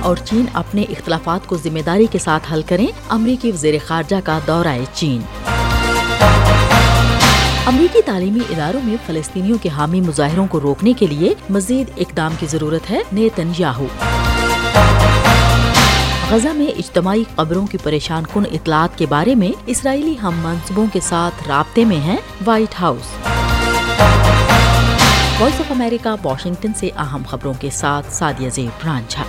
اور چین اپنے اختلافات کو ذمہ داری کے ساتھ حل کریں، امریکی وزیر خارجہ کا دورہ چین۔ امریکی تعلیمی اداروں میں فلسطینیوں کے حامی مظاہروں کو روکنے کے لیے مزید اقدام کی ضرورت ہے، نیتن یاہو۔ غزہ میں اجتماعی قبروں کی پریشان کن اطلاعات کے بارے میں اسرائیلی ہم منصبوں کے ساتھ رابطے میں ہیں، White House. Voice of America Washington سے اہم خبروں کے ساتھ سادیہ زیب رانجھا۔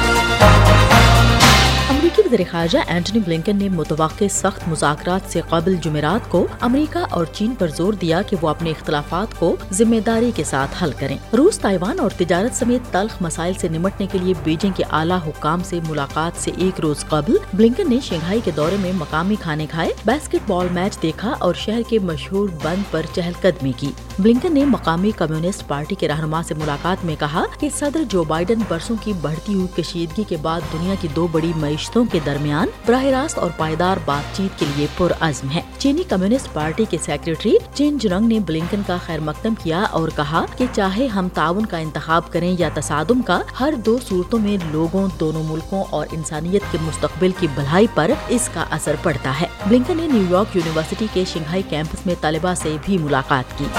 امریکی وزیر خارجہ اینٹنی بلنکن نے متوقع سخت مذاکرات سے قبل جمعرات کو امریکہ اور چین پر زور دیا کہ وہ اپنے اختلافات کو ذمہ داری کے ساتھ حل کریں۔ روس، تائیوان اور تجارت سمیت تلخ مسائل سے نمٹنے کے لیے بیجنگ کے اعلیٰ حکام سے ملاقات سے ایک روز قبل بلنکن نے شنگھائی کے دورے میں مقامی کھانے کھائے، باسکٹ بال میچ دیکھا اور شہر کے مشہور بند پر چہل قدمی کی۔ بلنکن نے مقامی کمیونسٹ پارٹی کے رہنما سے ملاقات میں کہا کہ صدر جو بائیڈن برسوں کی بڑھتی ہوئی کشیدگی کے بعد دنیا کی دو بڑی معیشتوں کے درمیان براہ راست اور پائیدار بات چیت کے لیے پرعزم ہے۔ چینی کمیونسٹ پارٹی کے سیکریٹری چین جرنگ نے بلنکن کا خیر مقدم کیا اور کہا کہ چاہے ہم تعاون کا انتخاب کریں یا تصادم کا، ہر دو صورتوں میں لوگوں، دونوں ملکوں اور انسانیت کے مستقبل کی بھلائی پر اس کا اثر پڑتا ہے۔ بلنکن نے نیو یارک یونیورسٹی کے شنگھائی کیمپس میں طلباء سے بھی ملاقات کی۔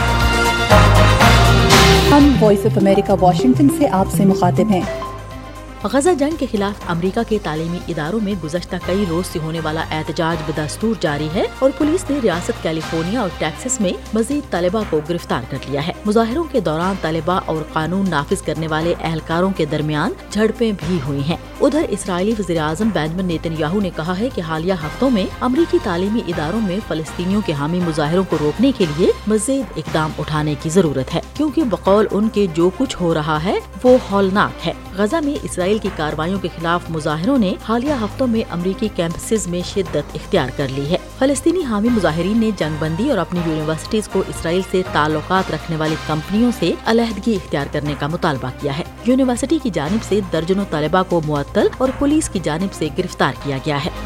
ہم وائس آف امریکہ واشنگٹن سے آپ سے مخاطب ہیں۔ غزہ جنگ کے خلاف امریکہ کے تعلیمی اداروں میں گزشتہ کئی روز سے ہونے والا احتجاج بدستور جاری ہے اور پولیس نے ریاست کیلیفورنیا اور ٹیکساس میں مزید طلباء کو گرفتار کر لیا ہے۔ مظاہروں کے دوران طلباء اور قانون نافذ کرنے والے اہلکاروں کے درمیان جھڑپیں بھی ہوئی ہیں۔ ادھر اسرائیلی وزیر اعظم بنجامن نیتن یاہو نے کہا ہے کہ حالیہ ہفتوں میں امریکی تعلیمی اداروں میں فلسطینیوں کے حامی مظاہروں کو روکنے کے لیے مزید اقدام اٹھانے کی ضرورت ہے، کیونکہ بقول ان کے جو کچھ ہو رہا ہے وہ ہولناک ہے۔ غزہ میں اسرائیل کی کارروائیوں کے خلاف مظاہروں نے حالیہ ہفتوں میں امریکی کیمپسز میں شدت اختیار کر لی ہے۔ فلسطینی حامی مظاہرین نے جنگ بندی اور اپنی یونیورسٹیز کو اسرائیل سے تعلقات رکھنے والی کمپنیوں سے علیحدگی اختیار کرنے کا مطالبہ کیا ہے۔ یونیورسٹی کی جانب سے درجنوں طلباء کو معطل اور پولیس کی جانب سے گرفتار کیا گیا ہے۔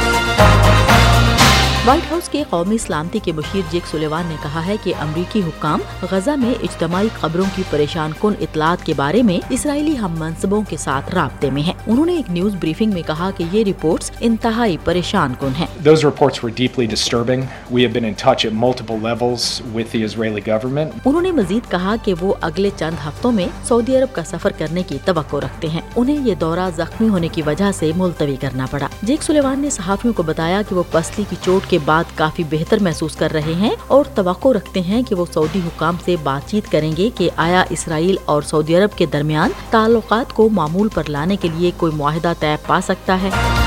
وائٹ ہاؤس کے قومی سلامتی کے مشیر جیک سولیوان نے کہا ہے کہ امریکی حکام غزہ میں اجتماعی قبروں کی پریشان کن اطلاعات کے بارے میں اسرائیلی ہم منصبوں کے ساتھ رابطے میں ہیں۔ انہوں نے ایک نیوز بریفنگ میں کہا کہ یہ رپورٹس انتہائی پریشان کن ہیں۔ Those reports were deeply disturbing. We have been in touch at multiple levels with the Israeli government. انہوں نے مزید کہا کہ وہ اگلے چند ہفتوں میں سعودی عرب کا سفر کرنے کی توقع رکھتے ہیں۔ انہیں یہ دورہ زخمی ہونے کی وجہ سے ملتوی کرنا پڑا۔ جیک سولیوان نے صحافیوں کو بتایا کہ وہ پسلی کی چوٹ کے بعد کافی بہتر محسوس کر رہے ہیں اور توقع رکھتے ہیں کہ وہ سعودی حکام سے بات چیت کریں گے کہ آیا اسرائیل اور سعودی عرب کے درمیان تعلقات کو معمول پر لانے کے لیے کوئی معاہدہ طے پا سکتا ہے۔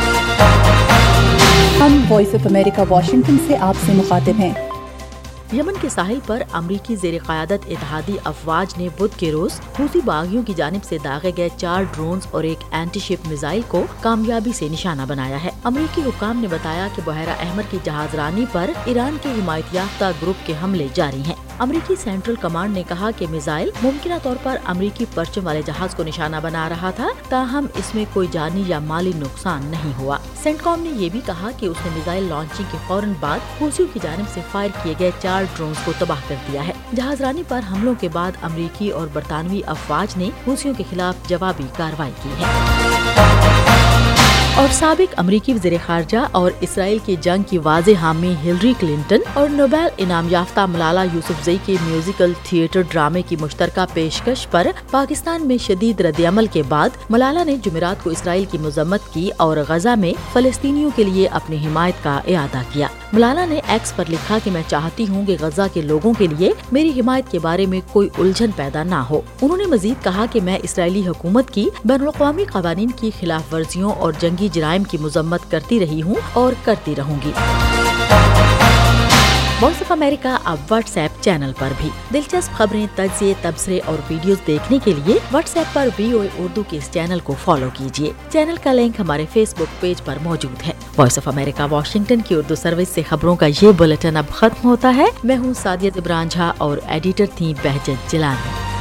ہم وائس آف امریکہ واشنگٹن سے آپ سے مخاطب ہیں۔ یمن کے ساحل پر امریکی زیر قیادت اتحادی افواج نے بدھ کے روز حوثی باغیوں کی جانب سے داغے گئے 4 ڈرونز اور ایک اینٹی شپ میزائل کو کامیابی سے نشانہ بنایا ہے۔ امریکی حکام نے بتایا کہ بحیرہ احمر کی جہاز رانی پر ایران کے حمایت یافتہ گروپ کے حملے جاری ہیں۔ امریکی سینٹرل کمانڈ نے کہا کہ میزائل ممکنہ طور پر امریکی پرچم والے جہاز کو نشانہ بنا رہا تھا، تاہم اس میں کوئی جانی یا مالی نقصان نہیں ہوا۔ سینٹ کام نے یہ بھی کہا کہ اس نے میزائل لانچنگ کے فوراً بعد حوثیوں کی جانب سے فائر کیے گئے 4 ڈرونز کو تباہ کر دیا ہے۔ جہاز رانی پر حملوں کے بعد امریکی اور برطانوی افواج نے حوثیوں کے خلاف جوابی کارروائی کی ہے۔ اور سابق امریکی وزیر خارجہ اور اسرائیل کی جنگ کی واضح حامی ہلری کلنٹن اور نوبل انعام یافتہ ملالہ یوسفزئی کے میوزیکل تھیٹر ڈرامے کی مشترکہ پیشکش پر پاکستان میں شدید رد عمل کے بعد ملالہ نے جمعرات کو اسرائیل کی مذمت کی اور غزہ میں فلسطینیوں کے لیے اپنی حمایت کا اعادہ کیا۔ ملالہ نے ایکس پر لکھا کہ میں چاہتی ہوں کہ غزہ کے لوگوں کے لیے میری حمایت کے بارے میں کوئی الجھن پیدا نہ ہو۔ انہوں نے مزید کہا کہ میں اسرائیلی حکومت کی بین الاقوامی قوانین کی خلاف ورزیوں اور جنگی جرائم کی مذمت کرتی رہی ہوں اور کرتی رہوں گی۔ وائس آف امریکہ اب واٹس ایپ چینل پر بھی دلچسپ خبریں، تجزیے، تبصرے اور ویڈیوز دیکھنے کے لیے واٹس ایپ پر VOA اردو کے اس چینل کو فالو کیجیے۔ چینل کا لنک ہمارے فیس بک پیج پر موجود ہے۔ وائس آف امریکہ واشنگٹن کی اردو سروس سے خبروں کا یہ بلیٹن اب ختم ہوتا ہے۔ میں ہوں سادیہ زیب رانجھا اور ایڈیٹر تھیں بہجت جیلانی۔